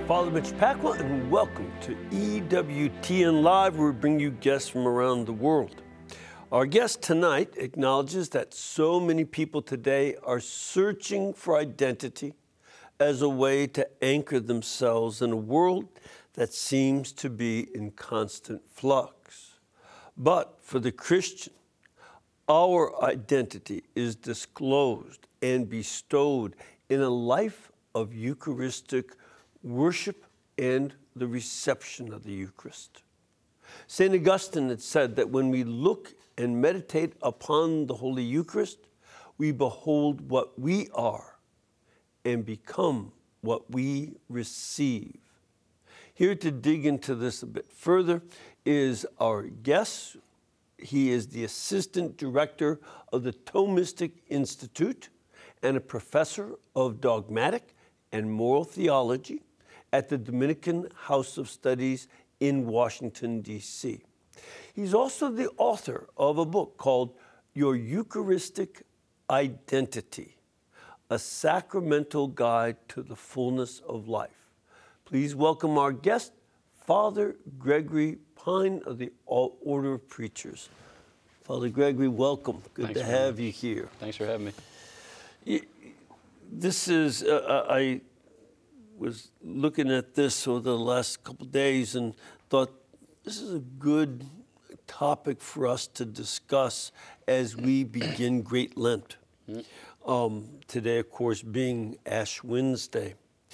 Father Mitch Pacwa, and welcome to EWTN Live, where we bring you guests from around the world. Our guest tonight acknowledges that so many people today are searching for identity as a way to anchor themselves in a world that seems to be in constant flux. But for the Christian, our identity is disclosed and bestowed in a life of Eucharistic worship and the reception of the Eucharist. St. Augustine had said that when we look and meditate upon the Holy Eucharist, we behold what we are and become what we receive. Here to dig into this a bit further is our guest. He is the Assistant Director of the Thomistic Institute and a professor of dogmatic and moral theology at the Dominican House of Studies in Washington, D.C. He's also the author of a book called Your Eucharistic Identity, a sacramental guide to the fullness of life. Please welcome our guest, Father Gregory Pine of the Order of Preachers. Father Gregory, welcome. Good to have you here. Thanks for having me. This is, I was looking at this over the last couple of days and thought this is a good topic for us to discuss as we begin Great Lent. Today, of course, being Ash Wednesday.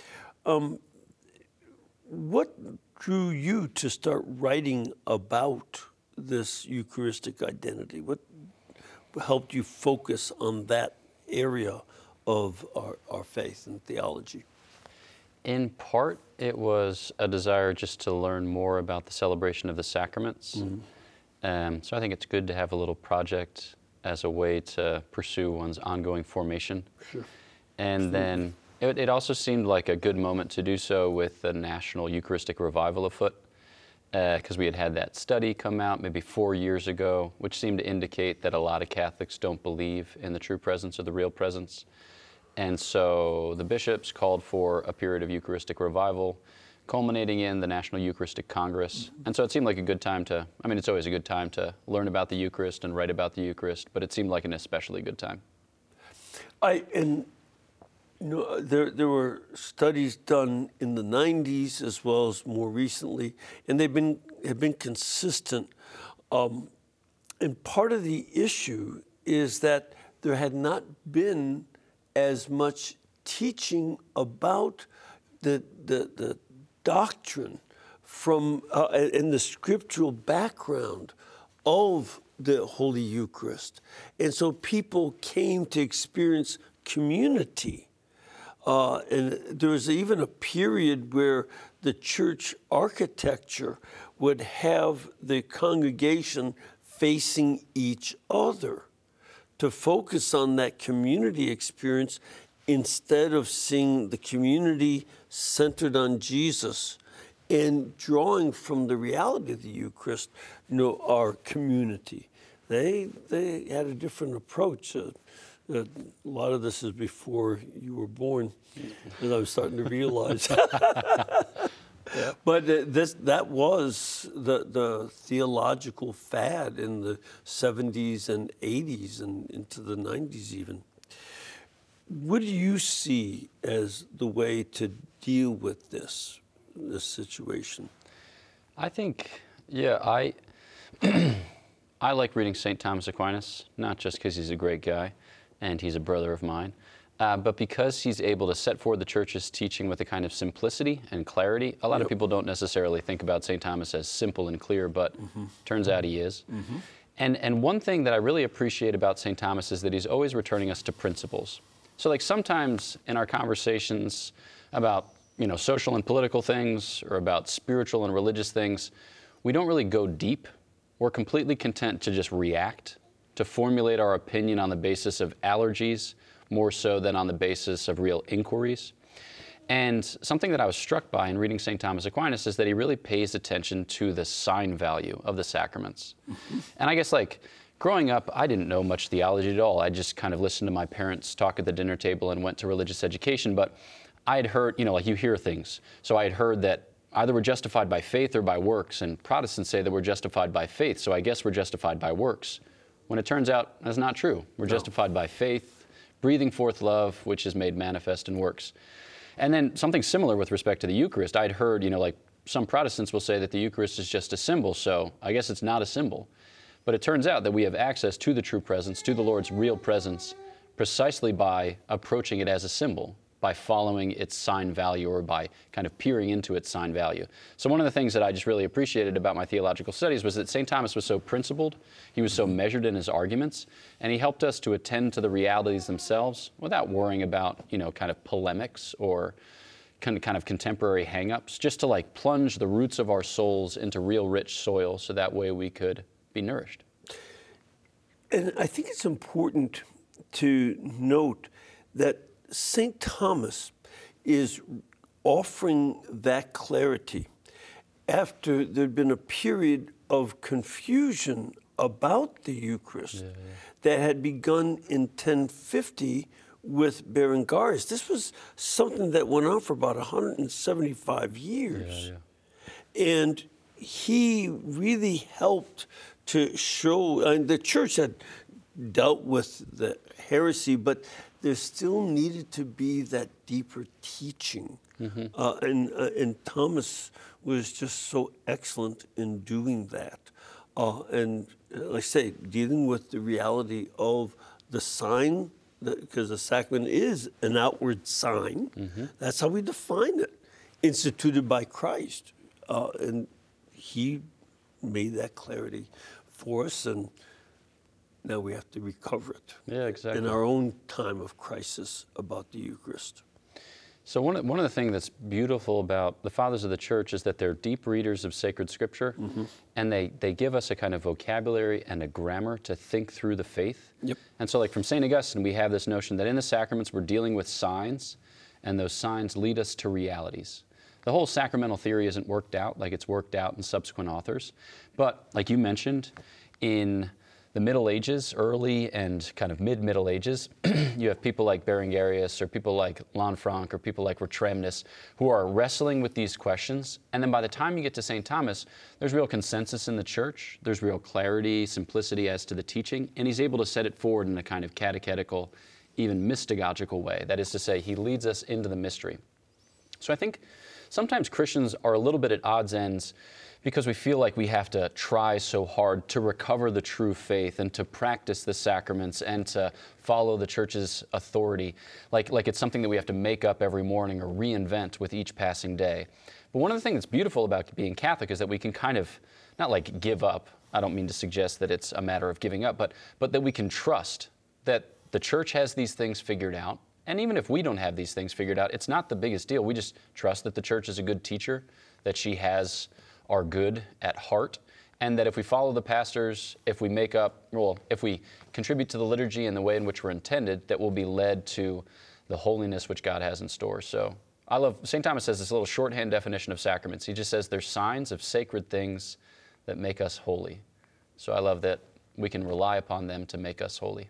What drew you to start writing about this Eucharistic identity? What helped you focus on that area of our faith and theology? In part, it was a desire just to learn more about the celebration of the sacraments. So I think it's good to have a little project as a way to pursue one's ongoing formation. Sure. And then it also seemed like a good moment to do so with the National Eucharistic Revival afoot, because we had that study come out maybe 4 years ago, which seemed to indicate that a lot of Catholics don't believe in the true presence or the real presence. And so the bishops called for a period of Eucharistic revival, culminating in the National Eucharistic Congress. And so it seemed like a good time to, it's always a good time to learn about the Eucharist and write about the Eucharist, but it seemed like an especially good time. There were studies done in the 90s as well as more recently, and have been consistent. And part of the issue is that there had not been as much teaching about the doctrine from and the scriptural background of the Holy Eucharist. And so people came to experience community. And there was even a period where the church architecture would have the congregation facing each other to focus on that community experience instead of seeing the community centered on Jesus and drawing from the reality of the Eucharist, our community. They had a different approach. A lot of this is before you were born, as I was starting to realize. Yeah. But that was the theological fad in the 70s and 80s and into the 90s even. What do you see as the way to deal with this situation? I think, I like reading St. Thomas Aquinas, not just because he's a great guy and he's a brother of mine, but because he's able to set forward the Church's teaching with a kind of simplicity and clarity. A lot of people don't necessarily think about St. Thomas as simple and clear, but turns out he is. And one thing that I really appreciate about St. Thomas is that he's always returning us to principles. So like sometimes in our conversations about social and political things or about spiritual and religious things, we don't really go deep. We're completely content to just react, to formulate our opinion on the basis of allergies, more so than on the basis of real inquiries. And something that I was struck by in reading St. Thomas Aquinas is that he really pays attention to the sign value of the sacraments. And I guess growing up, I didn't know much theology at all. I just kind of listened to my parents talk at the dinner table and went to religious education. But I had heard, like you hear things. So I had heard that either we're justified by faith or by works, and Protestants say that we're justified by faith, so I guess we're justified by works. When it turns out that's not true. We're justified by faith, breathing forth love, which is made manifest in works. And then something similar with respect to the Eucharist. I'd heard, like some Protestants will say that the Eucharist is just a symbol, so I guess it's not a symbol. But it turns out that we have access to the true presence, to the Lord's real presence, precisely by approaching it as a symbol, by following its sign value or by kind of peering into its sign value. So one of the things that I just really appreciated about my theological studies was that St. Thomas was so principled, he was so measured in his arguments, and he helped us to attend to the realities themselves without worrying about, kind of polemics or kind of contemporary hang-ups, just to like plunge the roots of our souls into real rich soil so that way we could be nourished. And I think it's important to note that St. Thomas is offering that clarity after there'd been a period of confusion about the Eucharist that had begun in 1050 with Berengarius. This was something that went on for about 175 years. And he really helped to show, and the church had dealt with the heresy, but there still needed to be that deeper teaching. And Thomas was just so excellent in doing that. And like I say, dealing with the reality of the sign, because the sacrament is an outward sign. That's how we define it, instituted by Christ. And he made that clarity for us, and now we have to recover it in our own time of crisis about the Eucharist. So one of the things that's beautiful about the Fathers of the Church is that they're deep readers of sacred Scripture, and they give us a kind of vocabulary and a grammar to think through the faith. And so like from St. Augustine, we have this notion that in the sacraments we're dealing with signs, and those signs lead us to realities. The whole sacramental theory isn't worked out like it's worked out in subsequent authors, but like you mentioned, in the Middle Ages, early and kind of mid-Middle Ages, you have people like Berengarius or people like Lanfranc or people like Ratramnus who are wrestling with these questions. And then by the time you get to St. Thomas, there's real consensus in the church. There's real clarity, simplicity as to the teaching. And he's able to set it forward in a kind of catechetical, even mystagogical way. That is to say, he leads us into the mystery. So I think sometimes Christians are a little bit at odds ends because we feel like we have to try so hard to recover the true faith and to practice the sacraments and to follow the church's authority, like it's something that we have to make up every morning or reinvent with each passing day. But one of the things that's beautiful about being Catholic is that we can kind of, not like give up, I don't mean to suggest that it's a matter of giving up, but that we can trust that the church has these things figured out. And even if we don't have these things figured out, it's not the biggest deal. We just trust that the church is a good teacher, that she has our good at heart, and that if we follow the pastors, if we contribute to the liturgy in the way in which we're intended, that we'll be led to the holiness which God has in store. So I love, St. Thomas says this little shorthand definition of sacraments. He just says they're signs of sacred things that make us holy. So I love that we can rely upon them to make us holy.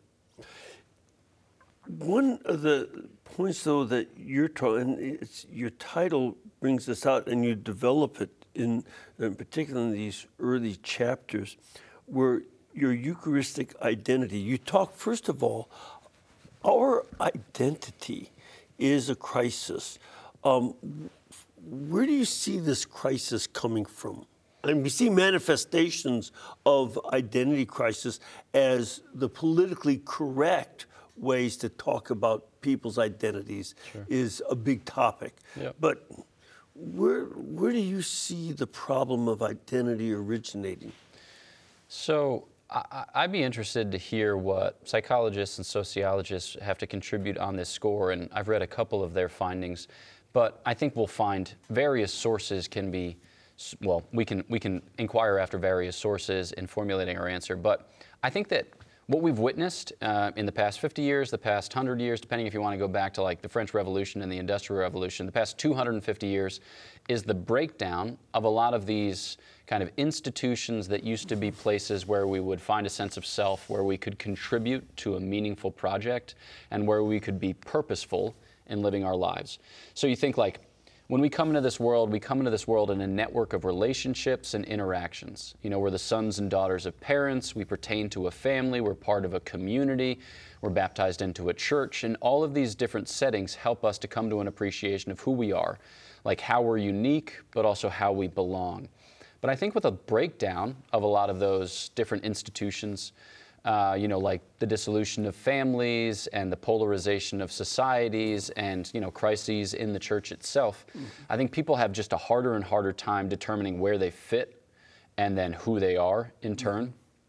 One of the points, though, that you're talking, your title brings this out, and you develop it in particular in these early chapters, where your Eucharistic identity. You talk, first of all, our identity is a crisis. Where do you see this crisis coming from? And we see manifestations of identity crisis as the politically correct ways to talk about people's identities is a big topic. But where do you see the problem of identity originating? So I'd be interested to hear what psychologists and sociologists have to contribute on this score, and I've read a couple of their findings. But I think we'll find various sources can be, well, we can inquire after various sources in formulating our answer. But I think that what we've witnessed in the past 50 years, the past 100 years, depending if you want to go back to like the French Revolution and the Industrial Revolution, the past 250 years is the breakdown of a lot of these kind of institutions that used to be places where we would find a sense of self, where we could contribute to a meaningful project, and where we could be purposeful in living our lives. So you think like, when we come into this world, we come into this world in a network of relationships and interactions. You know, we're the sons and daughters of parents, we pertain to a family, we're part of a community, we're baptized into a church, and all of these different settings help us to come to an appreciation of who we are, like how we're unique, but also how we belong. But I think with a breakdown of a lot of those different institutions, you know, like the dissolution of families and the polarization of societies and, you know, crises in the church itself, I think people have just a harder and harder time determining where they fit and then who they are in turn.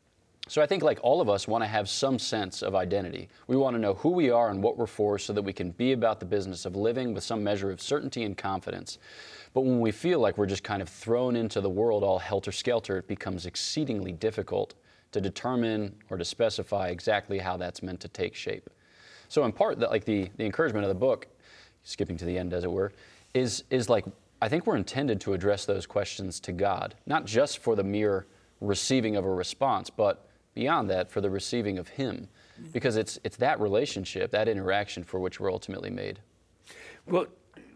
So I think like all of us want to have some sense of identity. We want to know who we are and what we're for so that we can be about the business of living with some measure of certainty and confidence. But when we feel like we're just kind of thrown into the world all helter-skelter, it becomes exceedingly difficult to determine or to specify exactly how that's meant to take shape. So in part, like the encouragement of the book, skipping to the end as it were, is like, I think we're intended to address those questions to God, not just for the mere receiving of a response, but beyond that, for the receiving of Him, because it's that relationship, that interaction for which we're ultimately made. Well,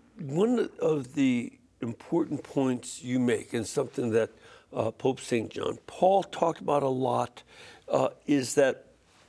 one of the important points you make, and something that Pope St. John Paul talked about a lot, is that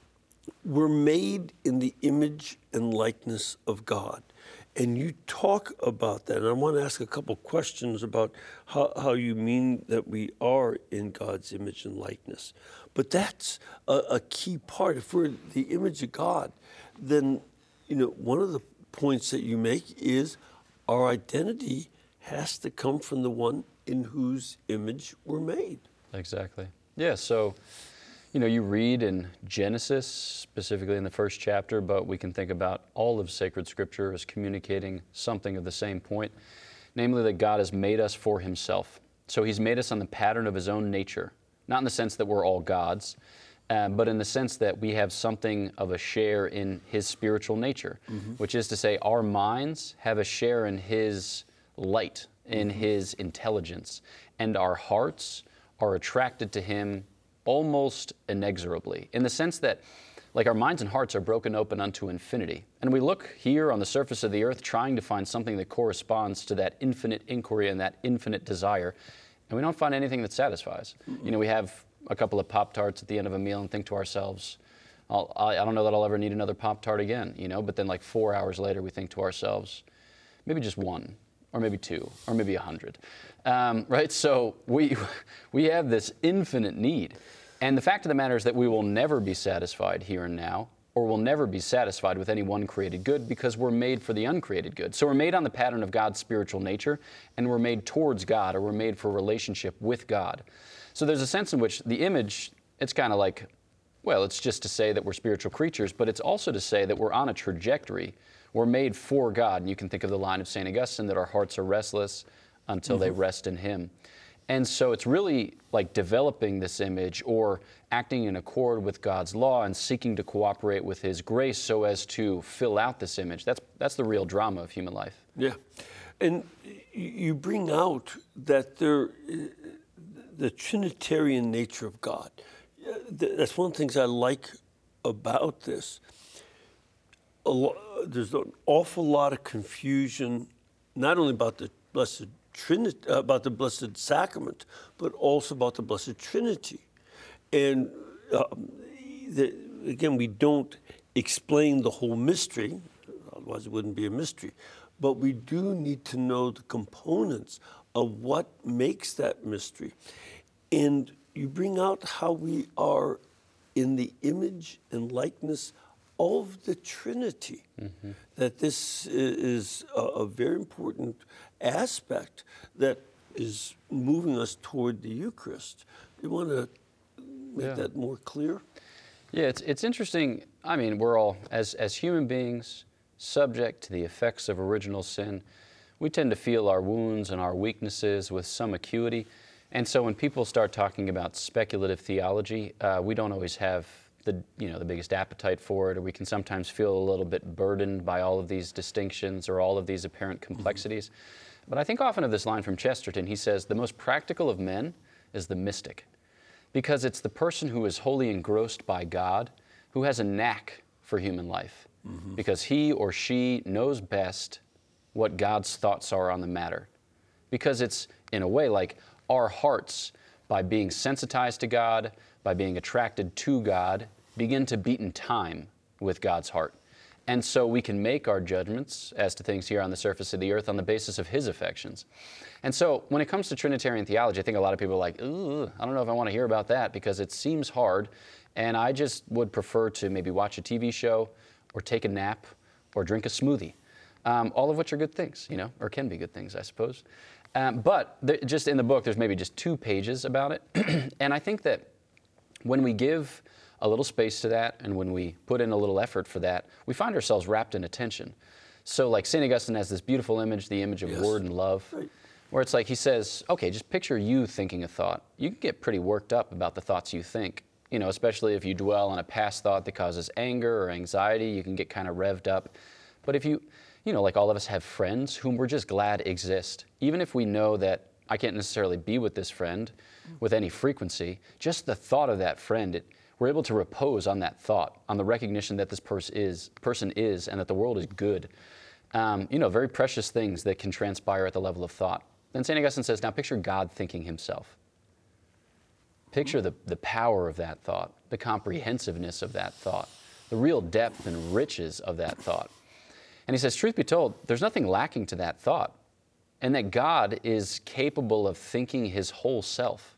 we're made in the image and likeness of God. And you talk about that, and I want to ask a couple questions about how you mean that we are in God's image and likeness. But that's a key part. If we're the image of God, then, you know, one of the points that you make is our identity has to come from the one in whose image we're made. Exactly. Yeah, so, you know, you read in Genesis, specifically in the first chapter, but we can think about all of sacred scripture as communicating something of the same point, namely that God has made us for Himself. So He's made us on the pattern of His own nature, not in the sense that we're all gods, but in the sense that we have something of a share in His spiritual nature, which is to say our minds have a share in His light, in His intelligence, and our hearts are attracted to Him almost inexorably, in the sense that like our minds and hearts are broken open unto infinity. And we look here on the surface of the earth trying to find something that corresponds to that infinite inquiry and that infinite desire, and we don't find anything that satisfies. You know, we have a couple of Pop-Tarts at the end of a meal and think to ourselves, I don't know that I'll ever need another Pop-Tart again, you know, but then like 4 hours later we think to ourselves, maybe just one, or maybe 2, or maybe 100, right? So we have this infinite need. And the fact of the matter is that we will never be satisfied here and now, or will never be satisfied with any one created good, because we're made for the uncreated good. So we're made on the pattern of God's spiritual nature, and we're made towards God, or we're made for relationship with God. So there's a sense in which the image, it's kind of like, well, it's just to say that we're spiritual creatures, but it's also to say that we're on a trajectory. We're made for God. And you can think of the line of St. Augustine that our hearts are restless until they rest in Him. And so it's really like developing this image or acting in accord with God's law and seeking to cooperate with His grace so as to fill out this image. That's the real drama of human life. Yeah. And you bring out that the Trinitarian nature of God. That's one of the things I like about this. There's an awful lot of confusion, not only about the Blessed Trinity, about the Blessed Sacrament, but also about the Blessed Trinity. And again, we don't explain the whole mystery, otherwise it wouldn't be a mystery, but we do need to know the components of what makes that mystery. And you bring out how we are in the image and likeness of the Trinity, that this is a very important aspect that is moving us toward the Eucharist. You want to make that more clear? Yeah, it's interesting. I mean, we're all, as human beings, subject to the effects of original sin. We tend to feel our wounds and our weaknesses with some acuity. And so when people start talking about speculative theology, we don't always have the biggest appetite for it, or we can sometimes feel a little bit burdened by all of these distinctions or all of these apparent complexities. But I think often of this line from Chesterton. He says, the most practical of men is the mystic, because it's the person who is wholly engrossed by God, who has a knack for human life. because he or she knows best what God's thoughts are on the matter. Because it's, in a way, like our hearts, by being sensitized to God, by being attracted to God, begin to beat in time with God's heart. And so we can make our judgments as to things here on the surface of the earth on the basis of his affections. And so when it comes to Trinitarian theology, I think a lot of people are like, ooh, I don't know if I want to hear about that because it seems hard. And I just would prefer to maybe watch a TV show or take a nap or drink a smoothie. All of which are good things, you know, or can be good things, I suppose. But just in the book, there's maybe just 2 pages about it. And I think that when we give a little space to that and when we put in a little effort for that, we find ourselves wrapped in attention. So like St. Augustine has this beautiful image, the image of word and love, where it's like he says, okay, just picture you thinking a thought. You can get pretty worked up about the thoughts you think, you know, especially if you dwell on a past thought that causes anger or anxiety, you can get kind of revved up. But if you know, like all of us have friends whom we're just glad exist. Even if we know that I can't necessarily be with this friend with any frequency, just the thought of that friend, we're able to repose on that thought, on the recognition that this person is, and that the world is good. You know, very precious things that can transpire at the level of thought. Then St. Augustine says, now picture God thinking himself. Picture the power of that thought, the comprehensiveness of that thought, the real depth and riches of that thought. And he says, truth be told, there's nothing lacking to that thought, and that God is capable of thinking his whole self.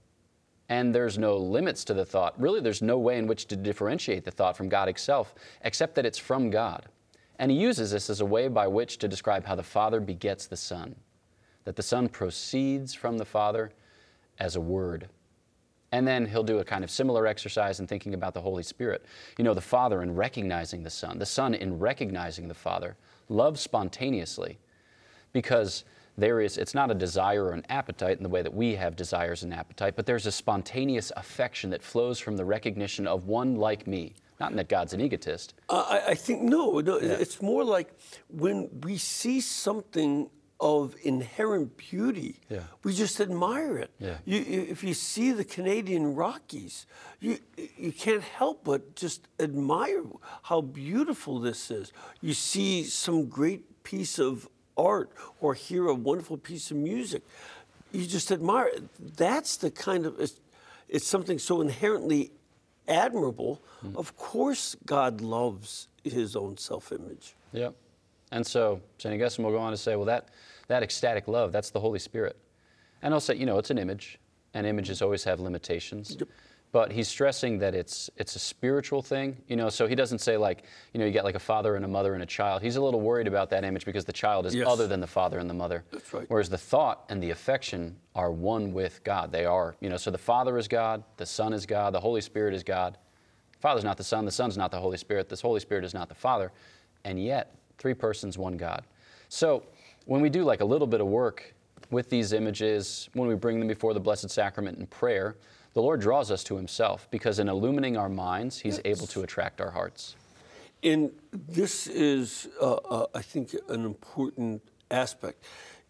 And there's no limits to the thought. Really, there's no way in which to differentiate the thought from God itself, except that it's from God. And he uses this as a way by which to describe how the Father begets the Son, that the Son proceeds from the Father as a word. And then he'll do a kind of similar exercise in thinking about the Holy Spirit. You know, the Father in recognizing the Son in recognizing the Father, loves spontaneously because it's not a desire or an appetite in the way that we have desires and appetite, but there's a spontaneous affection that flows from the recognition of one like me. Not in that God's an egotist. I think, no, it's more like when we see something of inherent beauty, we just admire it. If you see the Canadian Rockies, you can't help but just admire how beautiful this is. You see some great piece of art or hear a wonderful piece of music, you just admire it. That's the kind of, it's something so inherently admirable. Of course God loves his own self-image. Yep. And so St. Augustine will go on to say, well, that ecstatic love, that's the Holy Spirit. And I'll say, you know, it's an image, and images always have limitations. But he's stressing that it's a spiritual thing, you know, so he doesn't say like, you know, you get like a father and a mother and a child. He's a little worried about that image because the child is other than the father and the mother. That's right. Whereas the thought and the affection are one with God. They are, you know, so the Father is God, the Son is God, the Holy Spirit is God. The Father's not the Son, the Son's not the Holy Spirit, this Holy Spirit is not the Father, and yet 3 persons, 1 God. So when we do like a little bit of work with these images, when we bring them before the Blessed Sacrament in prayer, the Lord draws us to himself because in illumining our minds, he's able to attract our hearts. And this is, I think, an important aspect.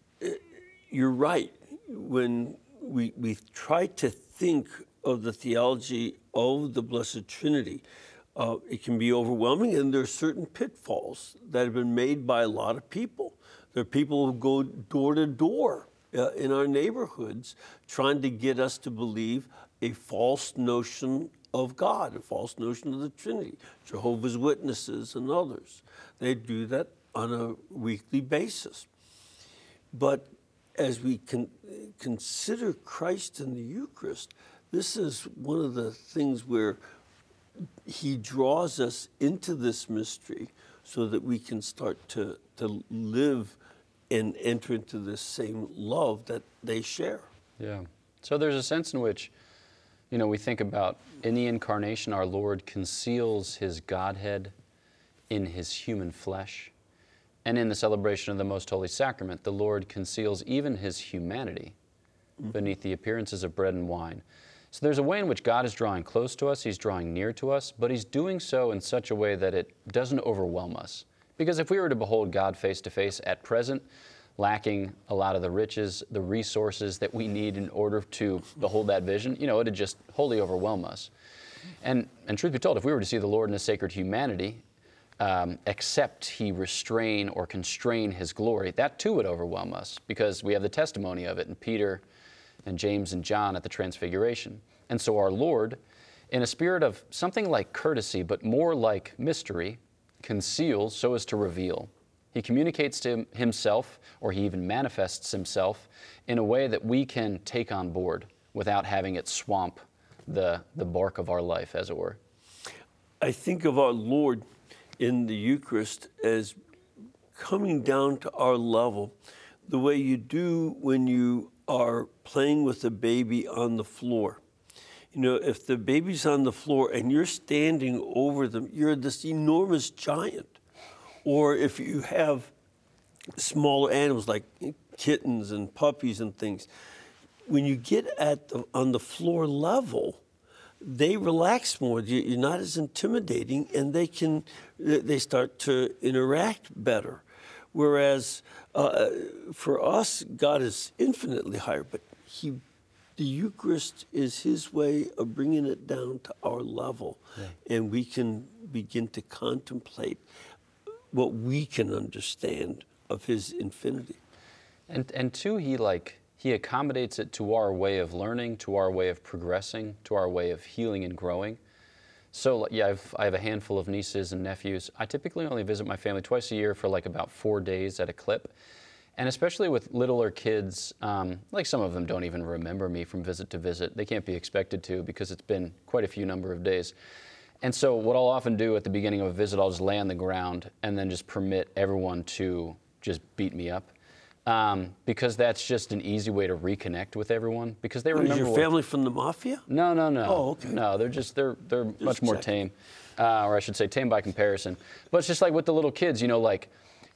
You're right. When we try to think of the theology of the Blessed Trinity, it can be overwhelming, and there are certain pitfalls that have been made by a lot of people. There are people who go door to door in our neighborhoods trying to get us to believe a false notion of God, a false notion of the Trinity, Jehovah's Witnesses and others. They do that on a weekly basis. But as we consider Christ in the Eucharist, this is one of the things where he draws us into this mystery so that we can start to live and enter into this same love that they share. Yeah. So there's a sense in which, you know, we think about in the Incarnation, our Lord conceals his Godhead in his human flesh. And in the celebration of the Most Holy Sacrament, the Lord conceals even his humanity beneath the appearances of bread and wine. So there's a way in which God is drawing close to us, he's drawing near to us, but he's doing so in such a way that it doesn't overwhelm us. Because if we were to behold God face to face at present, lacking a lot of the riches, the resources that we need in order to behold that vision, you know, it'd just wholly overwhelm us. And truth be told, if we were to see the Lord in his sacred humanity, except he restrain or constrain his glory, that too would overwhelm us, because we have the testimony of it in Peter and James and John at the Transfiguration. And so our Lord, in a spirit of something like courtesy, but more like mystery, conceals so as to reveal. He communicates to himself, or he even manifests himself in a way that we can take on board without having it swamp the bark of our life, as it were. I think of our Lord in the Eucharist as coming down to our level the way you do when you are playing with a baby on the floor. You know, if the baby's on the floor and you're standing over them, you're this enormous giant. Or if you have smaller animals like kittens and puppies and things, when you get on the floor level, they relax more. You're not as intimidating, and they start to interact better. Whereas for us, God is infinitely higher, but the Eucharist is his way of bringing it down to our level, and we can begin to contemplate what we can understand of his infinity. And two, he accommodates it to our way of learning, to our way of progressing, to our way of healing and growing. So yeah, I have a handful of nieces and nephews. I typically only visit my family twice a year for like about 4 days at a clip. And especially with littler kids, like some of them don't even remember me from visit to visit. They can't be expected to, because it's been quite a few number of days. And so what I'll often do at the beginning of a visit, I'll just lay on the ground and then just permit everyone to just beat me up. Because that's just an easy way to reconnect with everyone, because they remember. Is your family from the mafia? No. Oh, okay. No, they're much more tame, or I should say tame by comparison. But it's just like with the little kids, you know, like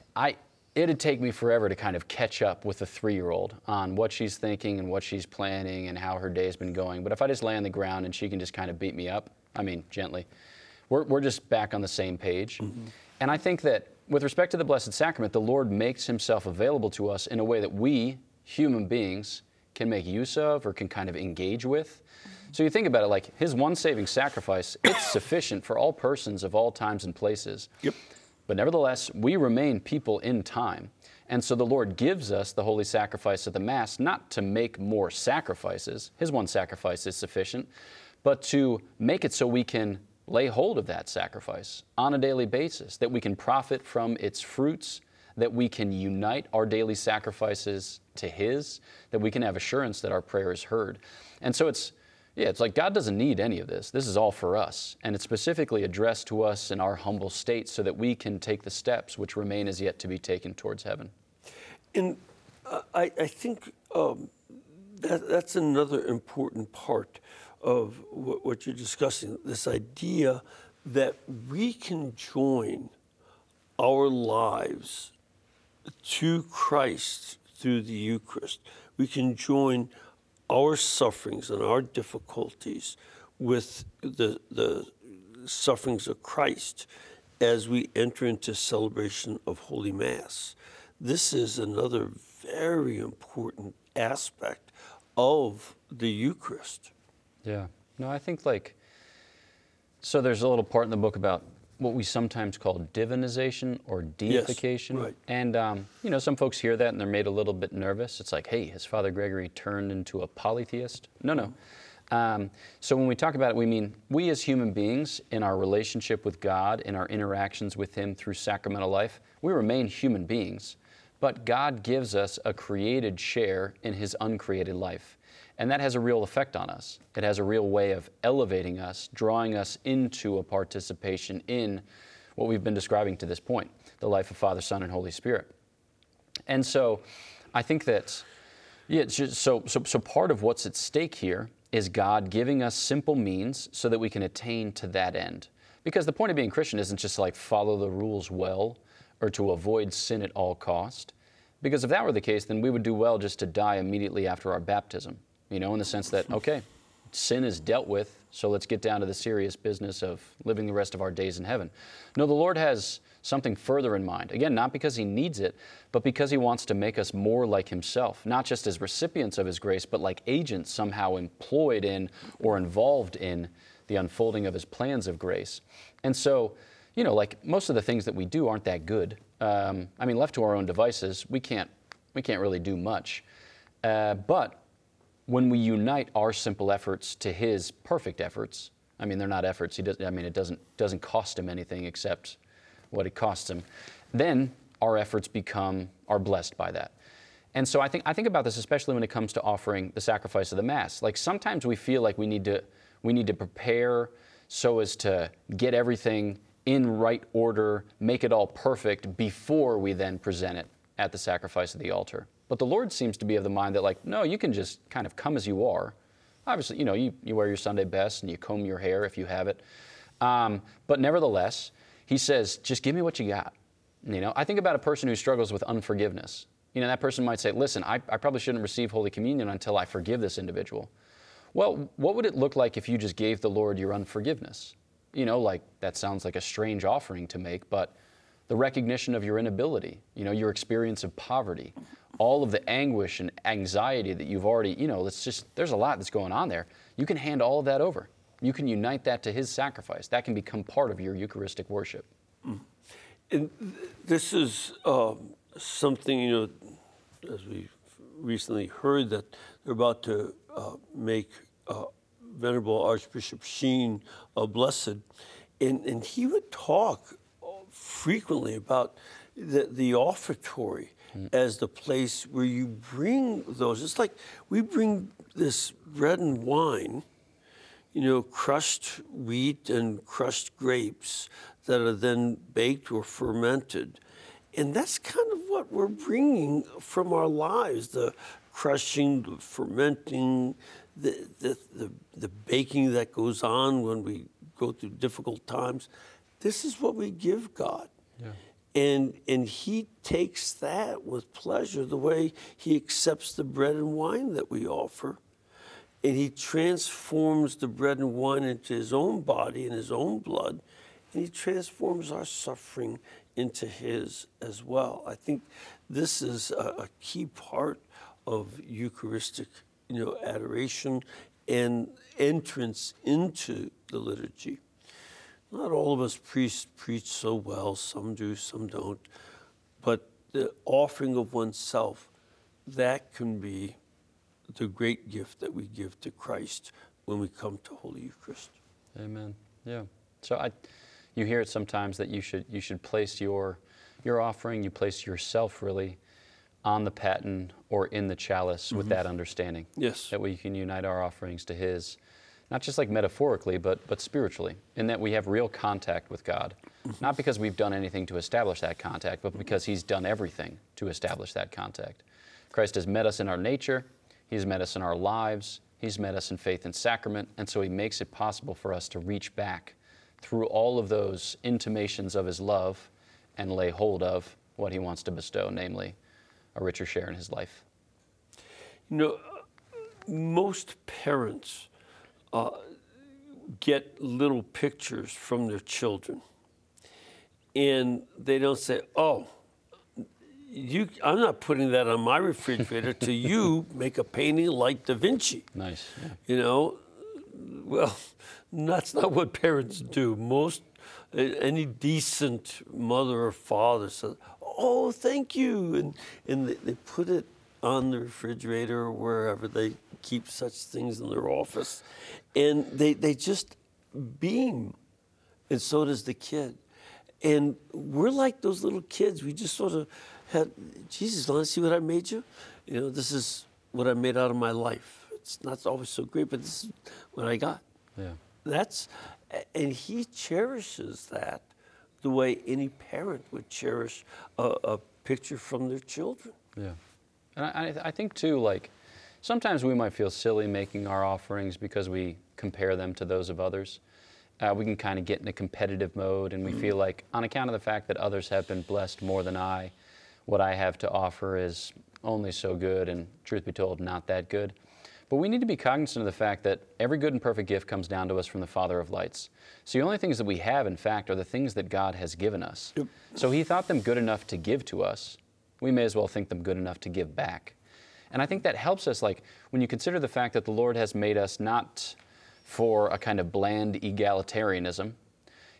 it'd take me forever to kind of catch up with a 3-year-old on what she's thinking and what she's planning and how her day's been going. But if I just lay on the ground and she can just kind of beat me up, I mean, gently, we're just back on the same page. Mm-hmm. And I think that with respect to the Blessed Sacrament, the Lord makes himself available to us in a way that we, human beings, can make use of or can kind of engage with. So you think about it, like his one saving sacrifice, it's sufficient for all persons of all times and places. Yep. But nevertheless, we remain people in time. And so the Lord gives us the holy sacrifice of the Mass, not to make more sacrifices, his one sacrifice is sufficient, but to make it so we can lay hold of that sacrifice on a daily basis, that we can profit from its fruits, that we can unite our daily sacrifices to his, that we can have assurance that our prayer is heard. And so it's like God doesn't need any of this. This is all for us. And it's specifically addressed to us in our humble state so that we can take the steps which remain as yet to be taken towards heaven. And I think that's another important part of what you're discussing, this idea that we can join our lives to Christ through the Eucharist. We can join our sufferings and our difficulties with the sufferings of Christ as we enter into celebration of Holy Mass. This is another very important aspect of the Eucharist. Yeah. No, I think so there's a little part in the book about what we sometimes call divinization or deification. Yes, right. And, some folks hear that and they're made a little bit nervous. It's like, hey, has Father Gregory turned into a polytheist? No. So when we talk about it, we mean we as human beings in our relationship with God, in our interactions with him through sacramental life, we remain human beings. But God gives us a created share in his uncreated life. And that has a real effect on us. It has a real way of elevating us, drawing us into a participation in what we've been describing to this point, the life of Father, Son, and Holy Spirit. And so I think that, so part of what's at stake here is God giving us simple means so that we can attain to that end. Because the point of being Christian isn't just like follow the rules well or to avoid sin at all cost. Because if that were the case, then we would do well just to die immediately after our baptism. In the sense that, okay, sin is dealt with, so let's get down to the serious business of living the rest of our days in heaven. No, the Lord has something further in mind. Again, not because he needs it, but because he wants to make us more like himself, not just as recipients of his grace, but like agents somehow employed in or involved in the unfolding of his plans of grace. And so, like most of the things that we do aren't that good. I mean, left to our own devices, we can't really do much. But when we unite our simple efforts to his perfect efforts, I mean, they're not efforts. It doesn't cost him anything except what it costs him. Then our efforts are blessed by that. And so I think about this especially when it comes to offering the sacrifice of the Mass. Like sometimes we feel like we need to prepare so as to get everything in right order, make it all perfect before we then present it at the sacrifice of the altar. But the Lord seems to be of the mind that like, no, you can just kind of come as you are. Obviously, you wear your Sunday best and you comb your hair if you have it. But nevertheless, he says, just give me what you got. I think about a person who struggles with unforgiveness. That person might say, listen, I probably shouldn't receive Holy Communion until I forgive this individual. Well, what would it look like if you just gave the Lord your unforgiveness? Like that sounds like a strange offering to make, but the recognition of your inability, your experience of poverty, all of the anguish and anxiety that you've already, there's a lot that's going on there. You can hand all of that over. You can unite that to his sacrifice. That can become part of your Eucharistic worship. And this is something, as we recently heard, that they're about to make Venerable Archbishop Sheen blessed. And he would talk frequently about the offertory as the place where you bring those. It's like we bring this bread and wine, crushed wheat and crushed grapes that are then baked or fermented. And that's kind of what we're bringing from our lives, the crushing, the fermenting, the baking that goes on when we go through difficult times. This is what we give God. Yeah. And he takes that with pleasure, the way he accepts the bread and wine that we offer. And he transforms the bread and wine into his own body and his own blood. And he transforms our suffering into his as well. I think this is a key part of Eucharistic, adoration and entrance into the liturgy. Not all of us priests preach so well. Some do, some don't. But the offering of oneself, that can be the great gift that we give to Christ when we come to Holy Eucharist. Amen. Yeah. So you hear it sometimes that you should place your offering, you place yourself really on the paten or in the chalice with that understanding. Yes. That we can unite our offerings to his, not just like metaphorically, but spiritually, in that we have real contact with God. Not because we've done anything to establish that contact, but because he's done everything to establish that contact. Christ has met us in our nature, he's met us in our lives, he's met us in faith and sacrament, and so he makes it possible for us to reach back through all of those intimations of his love and lay hold of what he wants to bestow, namely a richer share in his life. Most parents get little pictures from their children, and they don't say, oh, I'm not putting that on my refrigerator till you make a painting like Da Vinci. Nice. Yeah. Well, that's not what parents do. Any decent mother or father says, oh, thank you. And they put it on the refrigerator or wherever they keep such things in their office. And they just beam. And so does the kid. And we're like those little kids. We just sort of had, Jesus, want to see what I made you? This is what I made out of my life. It's not always so great, but this is what I got. Yeah. And he cherishes that the way any parent would cherish a picture from their children. Yeah. And I think too, like, sometimes we might feel silly making our offerings because we compare them to those of others. We can kind of get in a competitive mode, and we feel like, on account of the fact that others have been blessed more than I, what I have to offer is only so good, and truth be told, not that good. But we need to be cognizant of the fact that every good and perfect gift comes down to us from the Father of lights. So the only things that we have, in fact, are the things that God has given us. Yep. So he thought them good enough to give to us. We may as well think them good enough to give back. And I think that helps us, like, when you consider the fact that the Lord has made us not for a kind of bland egalitarianism.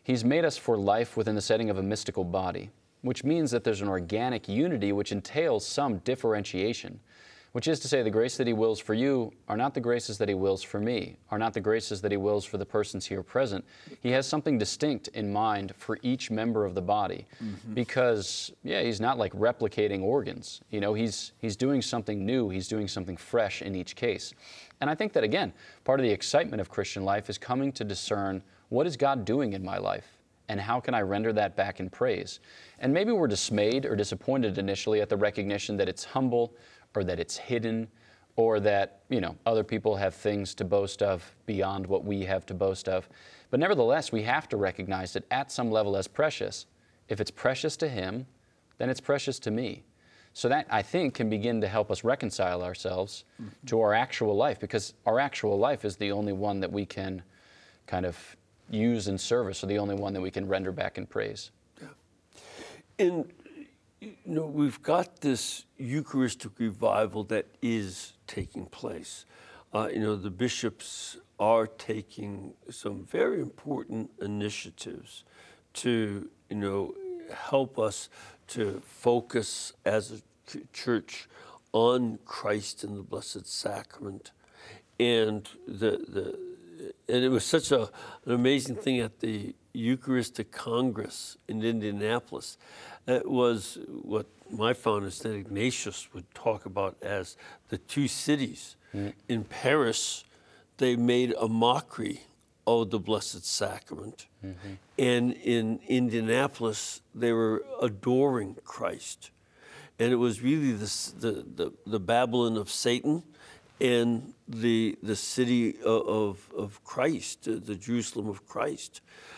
He's made us for life within the setting of a mystical body, which means that there's an organic unity which entails some differentiation, which is to say the grace that He wills for you are not the graces that He wills for me, are not the graces that He wills for the persons here present. He has something distinct in mind for each member of the body because, He's not like replicating organs. You know, He's doing something new, He's doing something fresh in each case. And I think that, again, part of the excitement of Christian life is coming to discern what is God doing in my life and how can I render that back in praise. And maybe we're dismayed or disappointed initially at the recognition that it's humble, or that it's hidden, or that, other people have things to boast of beyond what we have to boast of. But nevertheless, we have to recognize it at some level as precious. If it's precious to Him, then it's precious to me. So that, I think, can begin to help us reconcile ourselves to our actual life, because our actual life is the only one that we can kind of use in service, or the only one that we can render back in praise. Yeah. And we've got this Eucharistic revival that is taking place. The bishops are taking some very important initiatives to, help us to focus as a church on Christ and the Blessed Sacrament. And and it was such an amazing thing at the Eucharistic Congress in Indianapolis. It was what my founder, St. Ignatius, would talk about as the two cities. In Paris, they made a mockery of the Blessed Sacrament. And in Indianapolis, they were adoring Christ. And it was really the Babylon of Satan and the city of Christ, the Jerusalem of Christ.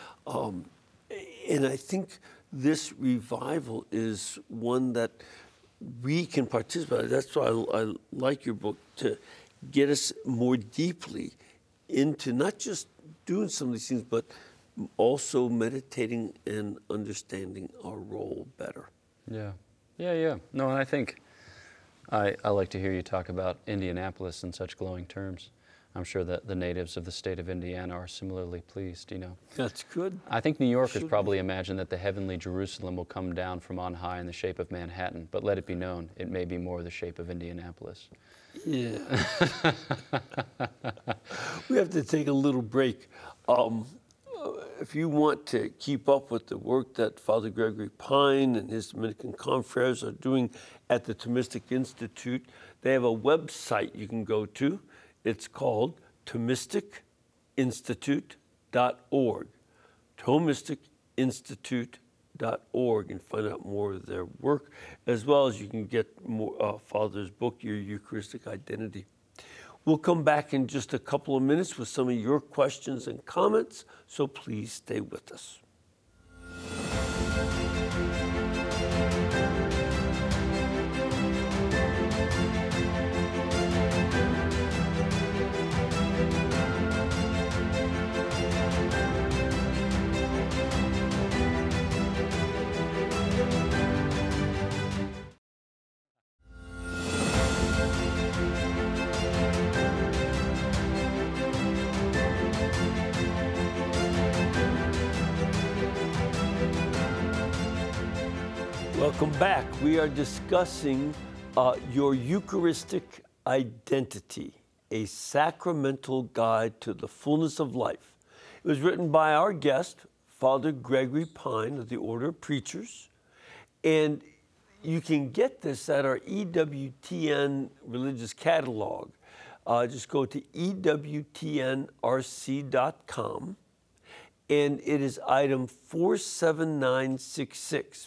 And I think this revival is one that we can participate in. That's why I like your book, to get us more deeply into not just doing some of these things, but also meditating and understanding our role better. Yeah. No, and I think I like to hear you talk about Indianapolis in such glowing terms. I'm sure that the natives of the state of Indiana are similarly pleased, That's good. I think New Yorkers probably imagine that the heavenly Jerusalem will come down from on high in the shape of Manhattan, but let it be known, it may be more the shape of Indianapolis. Yeah. We have to take a little break. If you want to keep up with the work that Father Gregory Pine and his Dominican confreres are doing at the Thomistic Institute, they have a website you can go to. It's called Thomisticinstitute.org. Thomisticinstitute.org, and find out more of their work, as well as you can get more Father's book, Your Eucharistic Identity. We'll come back in just a couple of minutes with some of your questions and comments, so please stay with us. Welcome back. We are discussing Your Eucharistic Identity, a sacramental guide to the fullness of life. It was written by our guest, Father Gregory Pine of the Order of Preachers. And you can get this at our EWTN religious catalog. Just go to EWTNRC.com. And it is item 47966,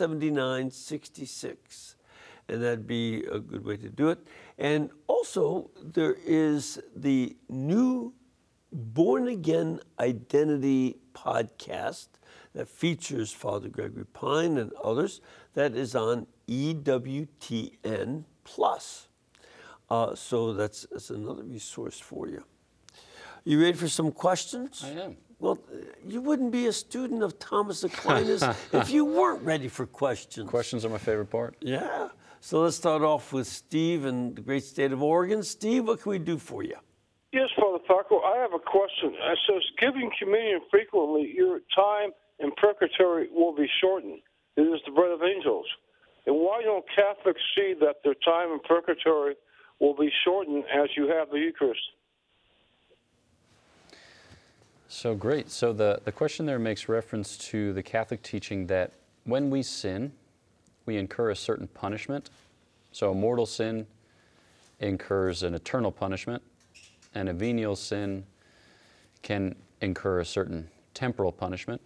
47966. And that'd be a good way to do it. And also, there is the new Born Again Identity podcast that features Father Gregory Pine and others. That is on EWTN Plus. So that's another resource for you. You ready for some questions? I am. Well, you wouldn't be a student of Thomas Aquinas if you weren't ready for questions. Questions are my favorite part. Yeah. So let's start off with Steve in the great state of Oregon. Steve, what can we do for you? Yes, Father Taco. I have a question. It says, giving communion frequently, your time in purgatory will be shortened. It is the bread of angels. And why don't Catholics see that their time in purgatory will be shortened as you have the Eucharist? So great. So the question there makes reference to the Catholic teaching that when we sin, we incur a certain punishment. So a mortal sin incurs an eternal punishment, and a venial sin can incur a certain temporal punishment.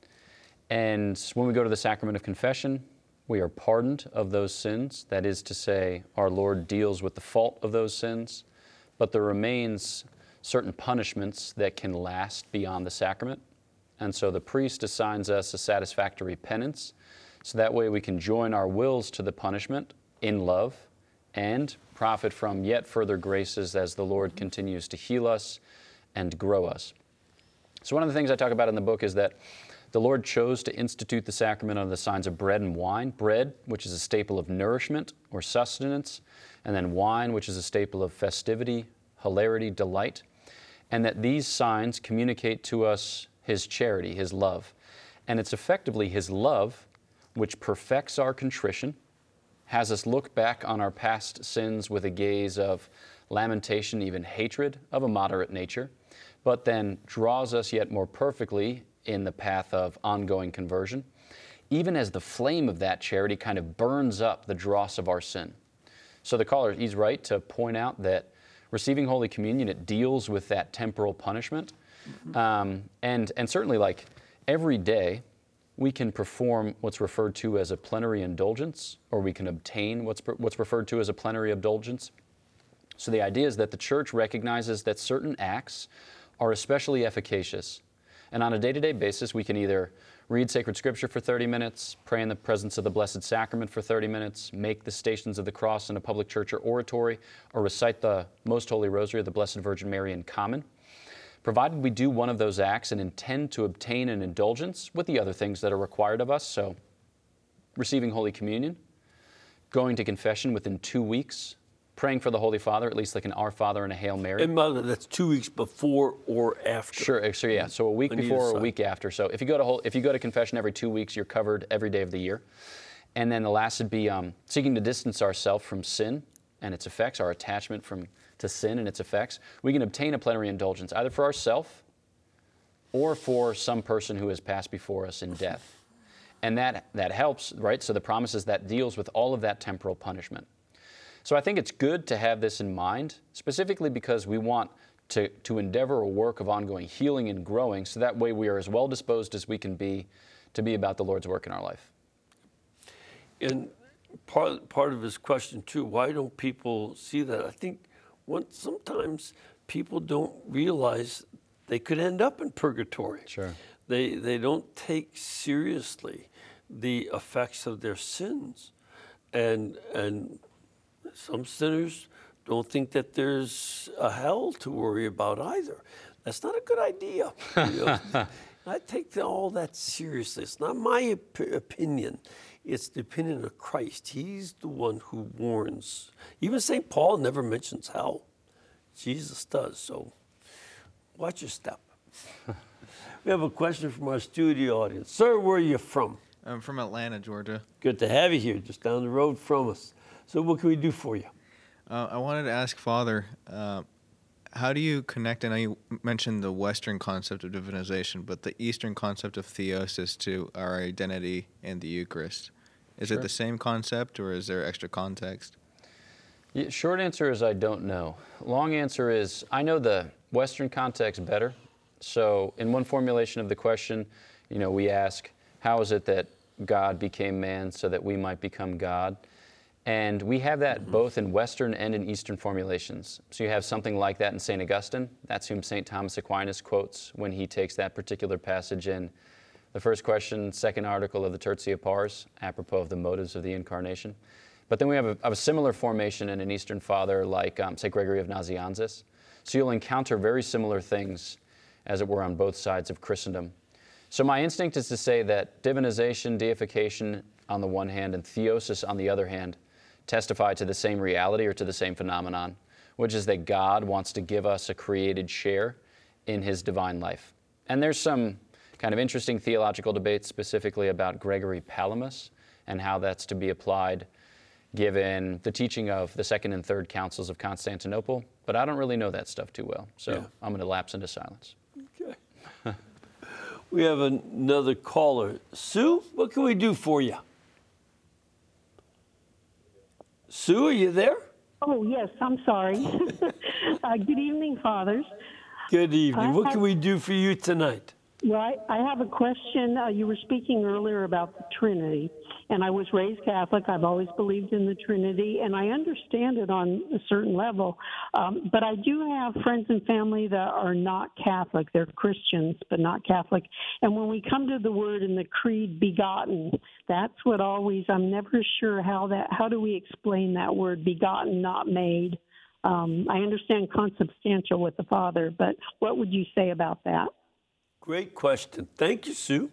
And when we go to the sacrament of confession, we are pardoned of those sins. That is to say, our Lord deals with the fault of those sins, but there remains certain punishments that can last beyond the sacrament. And so the priest assigns us a satisfactory penance, so that way we can join our wills to the punishment in love and profit from yet further graces as the Lord continues to heal us and grow us. So one of the things I talk about in the book is that the Lord chose to institute the sacrament under the signs of bread and wine. Bread, which is a staple of nourishment or sustenance, and then wine, which is a staple of festivity, hilarity, delight. And that these signs communicate to us His charity, His love. And it's effectively His love which perfects our contrition, has us look back on our past sins with a gaze of lamentation, even hatred of a moderate nature, but then draws us yet more perfectly in the path of ongoing conversion, even as the flame of that charity kind of burns up the dross of our sin. So the caller, he's right to point out that receiving Holy Communion, it deals with that temporal punishment. And certainly, like every day, we can perform what's referred to as a plenary indulgence, or we can obtain what's referred to as a plenary indulgence. So the idea is that the Church recognizes that certain acts are especially efficacious. And on a day-to-day basis, we can either read sacred scripture for 30 minutes, pray in the presence of the Blessed Sacrament for 30 minutes, make the Stations of the Cross in a public church or oratory, or recite the Most Holy Rosary of the Blessed Virgin Mary in common. Provided we do one of those acts and intend to obtain an indulgence with the other things that are required of us, so receiving Holy Communion, going to confession within 2 weeks, praying for the Holy Father, at least like an Our Father and a Hail Mary. And by the way, that's 2 weeks before or after. Sure, so yeah, so a week before or a week after. So if you go to confession every 2 weeks, you're covered every day of the year. And then the last would be seeking to distance ourselves from sin and its effects, our attachment to sin and its effects. We can obtain a plenary indulgence either for ourselves or for some person who has passed before us in death. And that helps, right? So the promise is that deals with all of that temporal punishment. So I think it's good to have this in mind, specifically because we want to endeavor a work of ongoing healing and growing, so that way we are as well disposed as we can be to be about the Lord's work in our life. And part of his question too, why don't people see that? I think sometimes people don't realize they could end up in purgatory. Sure. They don't take seriously the effects of their sins, and some sinners don't think that there's a hell to worry about either. That's not a good idea. You know? I take all that seriously. It's not my opinion. It's the opinion of Christ. He's the one who warns. Even St. Paul never mentions hell. Jesus does, so watch your step. We have a question from our studio audience. Sir, where are you from? I'm from Atlanta, Georgia. Good to have you here, just down the road from us. So what can we do for you? I wanted to ask Father, how do you connect, I know you mentioned the Western concept of divinization, but the Eastern concept of theosis to our identity in the Eucharist? Is it the same concept, or is there extra context? Yeah, short answer is I don't know. Long answer is I know the Western context better. So in one formulation of the question, we ask, how is it that God became man so that we might become God? And we have that both in Western and in Eastern formulations. So you have something like that in St. Augustine. That's whom St. Thomas Aquinas quotes when he takes that particular passage in the first question, second article of the Tertia Pars, apropos of the motives of the Incarnation. But then we have a similar formation in an Eastern Father like St. Gregory of Nazianzus. So you'll encounter very similar things, as it were, on both sides of Christendom. So my instinct is to say that divinization, deification on the one hand, and theosis on the other hand, testify to the same reality or to the same phenomenon, which is that God wants to give us a created share in his divine life. And there's some kind of interesting theological debates specifically about Gregory Palamas and how that's to be applied given the teaching of the second and third councils of Constantinople. But I don't really know that stuff too well, so I'm going to lapse into silence. Okay. We have another caller. Sue, what can we do for you? Sue, are you there? Oh, yes, I'm sorry. Good evening, fathers. Good evening. What can we do for you tonight? Well, I have a question. You were speaking earlier about the Trinity, and I was raised Catholic. I've always believed in the Trinity, and I understand it on a certain level. But I do have friends and family that are not Catholic. They're Christians, but not Catholic. And when we come to the word in the creed, begotten, that's what always, I'm never sure how do we explain that word, begotten, not made? I understand consubstantial with the Father, but what would you say about that? Great question. Thank you, Sue.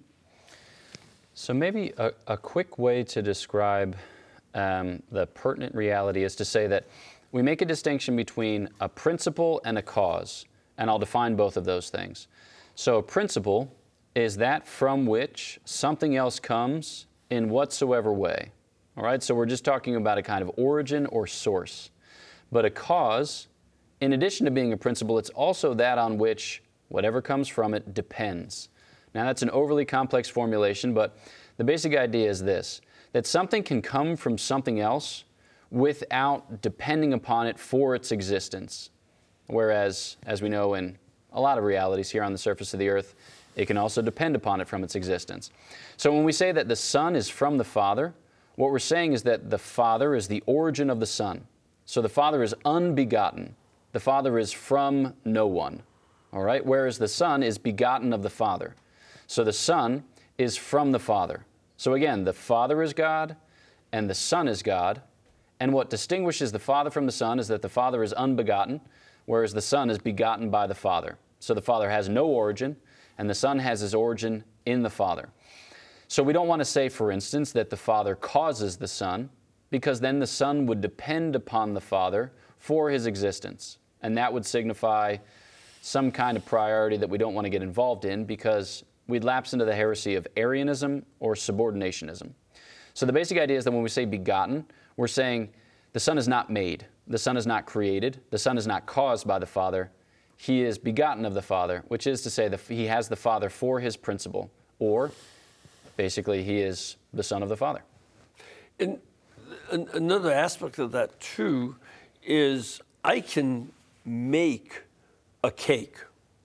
So maybe a quick way to describe the pertinent reality is to say that we make a distinction between a principle and a cause, and I'll define both of those things. So a principle is that from which something else comes in whatsoever way. All right, so we're just talking about a kind of origin or source. But a cause, in addition to being a principle, it's also that on which whatever comes from it depends. Now that's an overly complex formulation, but the basic idea is this, that something can come from something else without depending upon it for its existence. Whereas, as we know in a lot of realities here on the surface of the earth, it can also depend upon it from its existence. So when we say that the Son is from the Father, what we're saying is that the Father is the origin of the Son. So the Father is unbegotten. The Father is from no one. All right, whereas the Son is begotten of the Father. So the Son is from the Father. So again, the Father is God and the Son is God. And what distinguishes the Father from the Son is that the Father is unbegotten, whereas the Son is begotten by the Father. So the Father has no origin, and the Son has his origin in the Father. So we don't want to say, for instance, that the Father causes the Son, because then the Son would depend upon the Father for his existence. And that would signify some kind of priority that we don't want to get involved in, because we'd lapse into the heresy of Arianism or subordinationism. So the basic idea is that when we say begotten, we're saying the Son is not made, the Son is not created, the Son is not caused by the Father. He is begotten of the Father, which is to say that he has the Father for his principle, or basically he is the Son of the Father. And another aspect of that too is I can make a cake,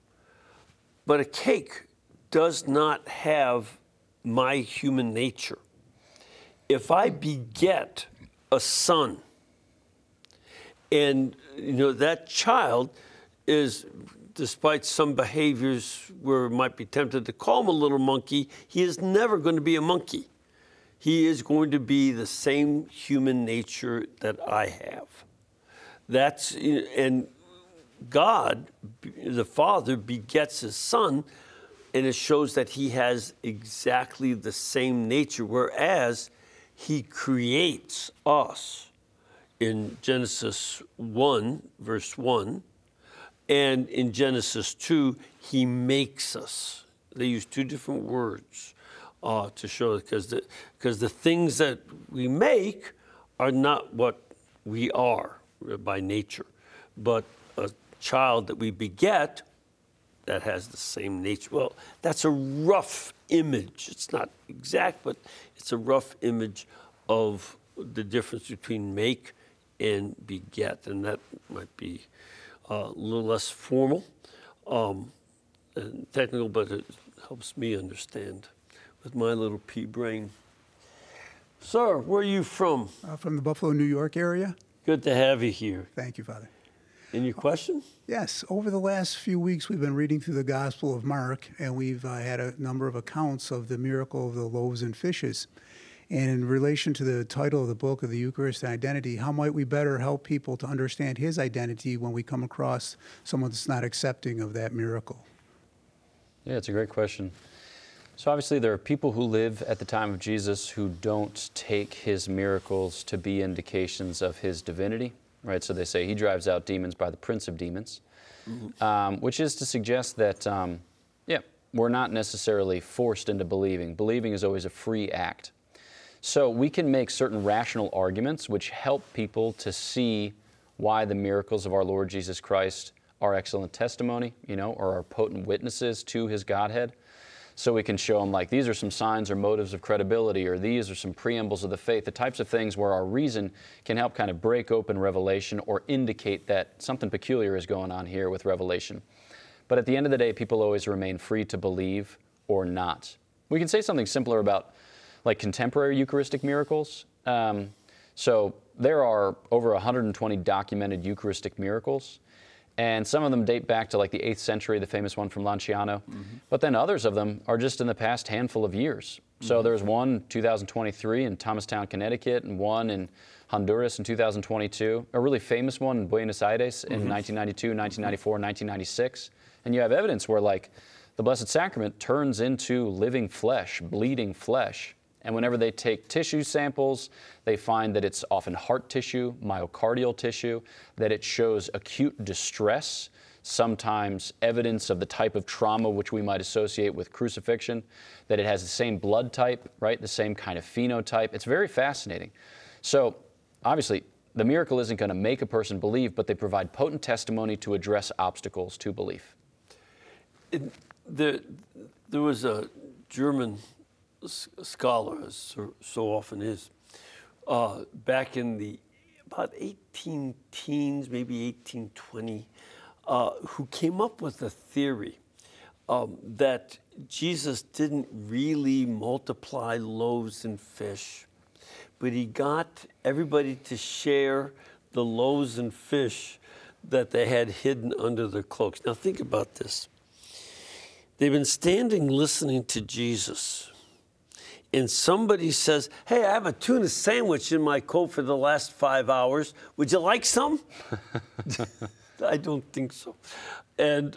but a cake does not have my human nature. If I beget a son, and that child is, despite some behaviors where it might be tempted to call him a little monkey, he is never going to be a monkey. He is going to be the same human nature that I have. And God, the Father, begets his Son, and it shows that he has exactly the same nature, whereas he creates us in Genesis 1, verse 1, and in Genesis 2, he makes us. They use two different words to show it, because the things that we make are not what we are by nature, but a child that we beget that has the same nature. Well, that's a rough image. It's not exact, but it's a rough image of the difference between make and beget, and that might be a little less formal and technical, but it helps me understand with my little pea brain. Sir, where are you from? From the Buffalo, New York area. Good to have you here. Thank you, Father. Any question? Yes. Over the last few weeks, we've been reading through the Gospel of Mark, and we've had a number of accounts of the miracle of the loaves and fishes. And in relation to the title of the book of the Eucharist and Identity, how might we better help people to understand his identity when we come across someone that's not accepting of that miracle? Yeah, it's a great question. So obviously there are people who live at the time of Jesus who don't take his miracles to be indications of his divinity. right? So they say he drives out demons by the prince of demons, which is to suggest that, we're not necessarily forced into believing. Believing is always a free act. So we can make certain rational arguments which help people to see why the miracles of our Lord Jesus Christ are excellent testimony, or are potent witnesses to his Godhead. So we can show them, like, these are some signs or motives of credibility, or these are some preambles of the faith, the types of things where our reason can help kind of break open revelation or indicate that something peculiar is going on here with revelation. But at the end of the day, people always remain free to believe or not. We can say something simpler about, like, contemporary Eucharistic miracles. So there are over 120 documented Eucharistic miracles. And some of them date back to like the 8th century, the famous one from Lanciano. But then others of them are just in the past handful of years. So there's one 2023 in Thomastown, Connecticut, and one in Honduras in 2022. A really famous one in Buenos Aires in 1992, 1994, 1996. And you have evidence where, like, the Blessed Sacrament turns into living flesh, bleeding flesh. And whenever they take tissue samples, they find that it's often heart tissue, myocardial tissue, that it shows acute distress, sometimes evidence of the type of trauma which we might associate with crucifixion, that it has the same blood type, right, the same kind of phenotype. It's very fascinating. So obviously, the miracle isn't going to make a person believe, but they provide potent testimony to address obstacles to belief. There was a German scholar, as so often is, back in the about 18 teens, maybe 1820, who came up with a theory that Jesus didn't really multiply loaves and fish, but he got everybody to share the loaves and fish that they had hidden under their cloaks. Now think about this. They've been standing listening to Jesus, and somebody says, hey, I have a tuna sandwich in my coat for the last 5 hours. Would you like some? I don't think so. And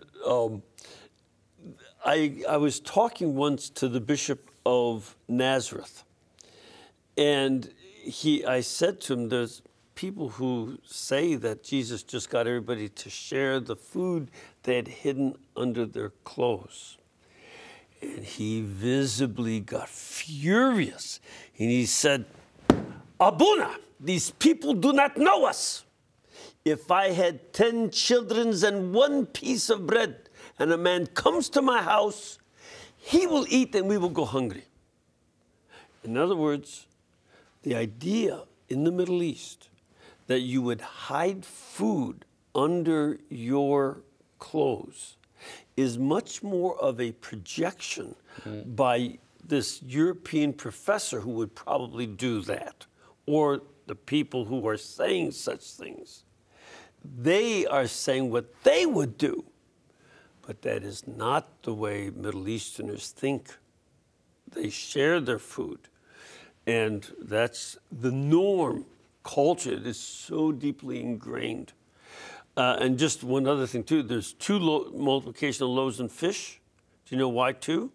I was talking once to the Bishop of Nazareth, and I said to him, there's people who say that Jesus just got everybody to share the food they had hidden under their clothes. And he visibly got furious. And he said, Abuna, these people do not know us. If I had 10 children and 1 piece of bread, and a man comes to my house, he will eat and we will go hungry. In other words, the idea in the Middle East that you would hide food under your clothes is much more of a projection by this European professor who would probably do that, or the people who are saying such things. They are saying what they would do, but that is not the way Middle Easterners think. They share their food, and that's the norm. Culture is so deeply ingrained. And just one other thing, too. There's 2 multiplication of loaves and fish. Do you know why 2?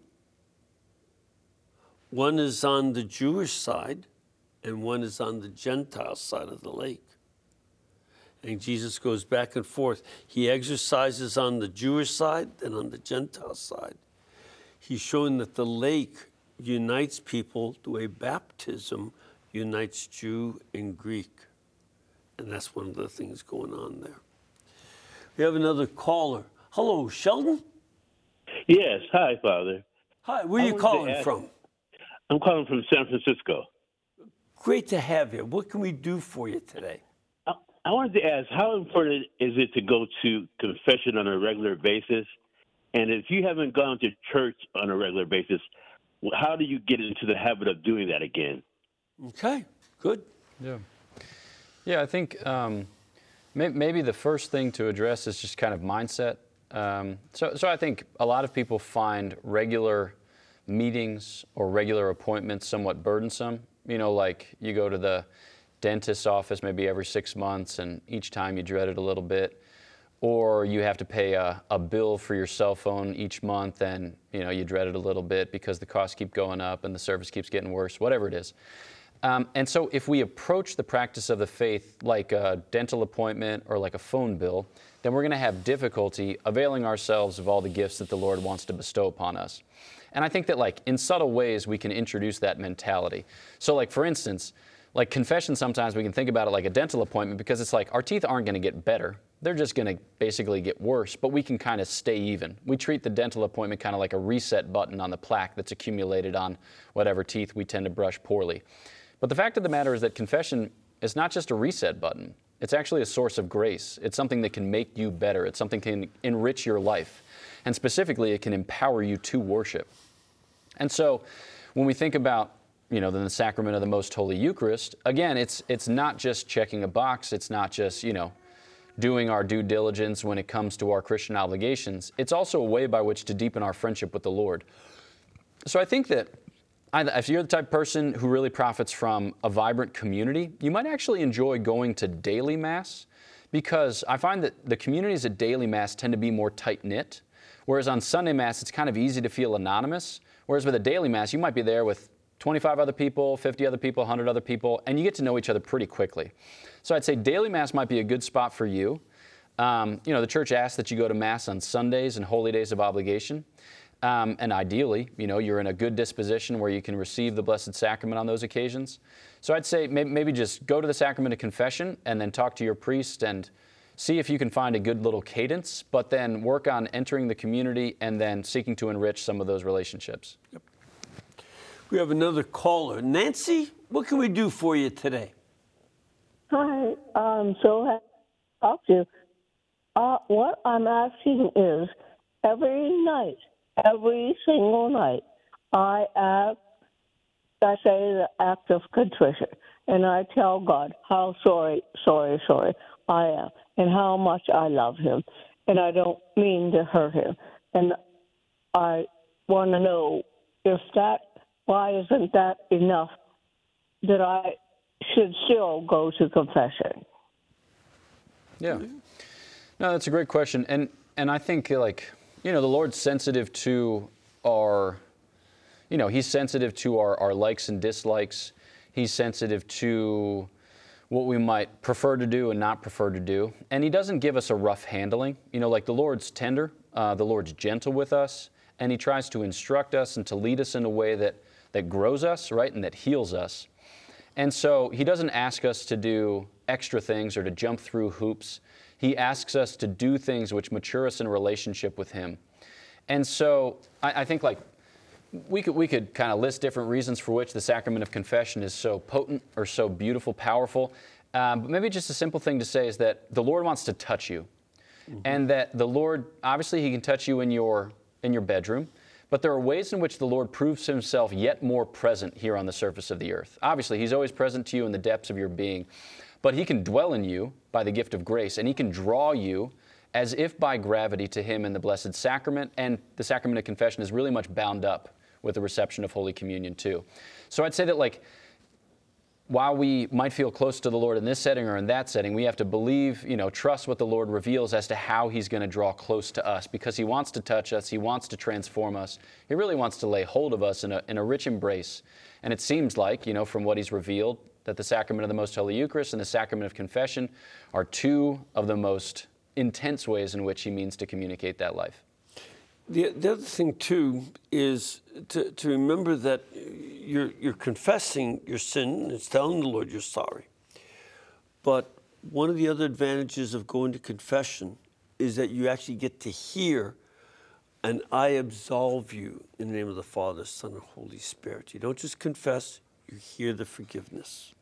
One is on the Jewish side, and one is on the Gentile side of the lake. And Jesus goes back and forth. He exercises on the Jewish side and on the Gentile side. He's showing that the lake unites people the way baptism unites Jew and Greek. And that's one of the things going on there. We have another caller. Hello, Sheldon? Yes. Hi, Father. Hi, where are you calling from? I'm calling from San Francisco. Great to have you. What can we do for you today? I wanted to ask, how important is it to go to confession on a regular basis? And if you haven't gone to church on a regular basis, how do you get into the habit of doing that again? Okay, good. Yeah, I think maybe the first thing to address is just kind of mindset. So I think a lot of people find regular meetings or regular appointments somewhat burdensome. You know, like you go to the dentist's office maybe every 6 months, and each time you dread it a little bit. Or you have to pay a bill for your cell phone each month, and you dread it a little bit because the costs keep going up and the service keeps getting worse, whatever it is. And so if we approach the practice of the faith like a dental appointment or like a phone bill, then we're going to have difficulty availing ourselves of all the gifts that the Lord wants to bestow upon us. And I think that like in subtle ways we can introduce that mentality. So like for instance, like confession, sometimes we can think about it like a dental appointment, because it's like our teeth aren't going to get better. They're just going to basically get worse, but we can kind of stay even. We treat the dental appointment kind of like a reset button on the plaque that's accumulated on whatever teeth we tend to brush poorly. But the fact of the matter is that confession is not just a reset button. It's actually a source of grace. It's something that can make you better. It's something that can enrich your life. And specifically, it can empower you to worship. And so when we think about the sacrament of the Most Holy Eucharist, again, it's not just checking a box. It's not just, doing our due diligence when it comes to our Christian obligations. It's also a way by which to deepen our friendship with the Lord. So I think that if you're the type of person who really profits from a vibrant community, you might actually enjoy going to daily Mass, because I find that the communities at daily Mass tend to be more tight-knit, whereas on Sunday Mass, it's kind of easy to feel anonymous, whereas with a daily Mass, you might be there with 25 other people, 50 other people, 100 other people, and you get to know each other pretty quickly. So I'd say daily Mass might be a good spot for you. The church asks that you go to Mass on Sundays and holy days of obligation. And ideally, you're in a good disposition where you can receive the Blessed Sacrament on those occasions. So I'd say maybe just go to the Sacrament of Confession and then talk to your priest and see if you can find a good little cadence, but then work on entering the community and then seeking to enrich some of those relationships. Yep. We have another caller. Nancy, what can we do for you today? Hi, I'm so happy to talk to you. What I'm asking is, every single night, I say the act of contrition, and I tell God how sorry I am, and how much I love Him, and I don't mean to hurt Him. And I want to know why isn't that enough that I should still go to confession? Yeah. No, that's a great question. And I think the Lord's sensitive to our, He's sensitive to our likes and dislikes. He's sensitive to what we might prefer to do and not prefer to do. And He doesn't give us a rough handling. Like the Lord's tender, the Lord's gentle with us, and He tries to instruct us and to lead us in a way that grows us, right, and that heals us. And so He doesn't ask us to do extra things or to jump through hoops. He asks us to do things which mature us in a relationship with Him. And so I think we could kind of list different reasons for which the sacrament of confession is so potent or so beautiful, powerful. But maybe just a simple thing to say is that the Lord wants to touch you. Mm-hmm. And that the Lord, obviously He can touch you in your bedroom, but there are ways in which the Lord proves Himself yet more present here on the surface of the earth. Obviously, He's always present to you in the depths of your being, but He can dwell in you by the gift of grace, and He can draw you as if by gravity to Him in the Blessed Sacrament, and the Sacrament of Confession is really much bound up with the reception of Holy Communion too. So I'd say that while we might feel close to the Lord in this setting or in that setting, we have to believe, trust what the Lord reveals as to how He's going to draw close to us, because He wants to touch us, He wants to transform us, He really wants to lay hold of us in a rich embrace. And it seems like, from what He's revealed, that the Sacrament of the Most Holy Eucharist and the Sacrament of Confession are two of the most intense ways in which He means to communicate that life. The other thing, too, is to remember that you're confessing your sin. It's telling the Lord you're sorry. But one of the other advantages of going to confession is that you actually get to hear, and I absolve you in the name of the Father, Son, and Holy Spirit. You don't just confess, you hear the forgiveness.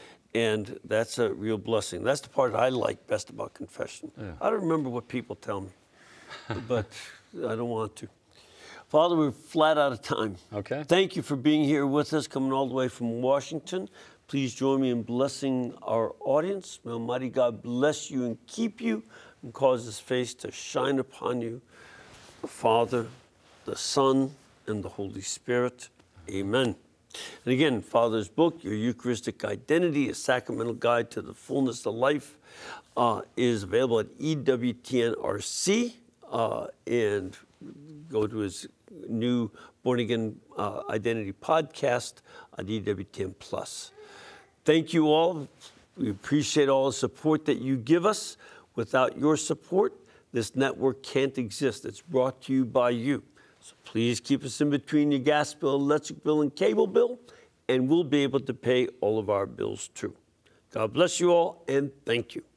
And that's a real blessing. That's the part I like best about confession. Yeah. I don't remember what people tell me, but I don't want to. Father, we're flat out of time. Okay. Thank you for being here with us, coming all the way from Washington. Please join me in blessing our audience. May Almighty God bless you and keep you and cause His face to shine upon you. The Father, the Son, and the Holy Spirit. Amen. And again, Father's book, Your Eucharistic Identity, a Sacramental Guide to the Fullness of Life, is available at EWTN-RC, and go to his new Born Again Identity podcast on EWTN+. Thank you all. We appreciate all the support that you give us. Without your support, this network can't exist. It's brought to you by you. So please keep us in between your gas bill, electric bill, and cable bill, and we'll be able to pay all of our bills too. God bless you all, and thank you.